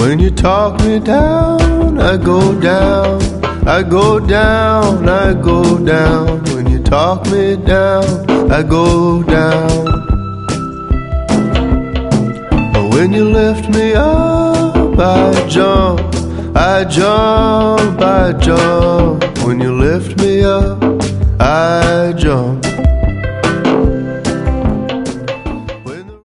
When you talk me down, I go down, I go down, I go down. When you talk me down, I go down. But when you lift me up, I jump, I jump, I jump.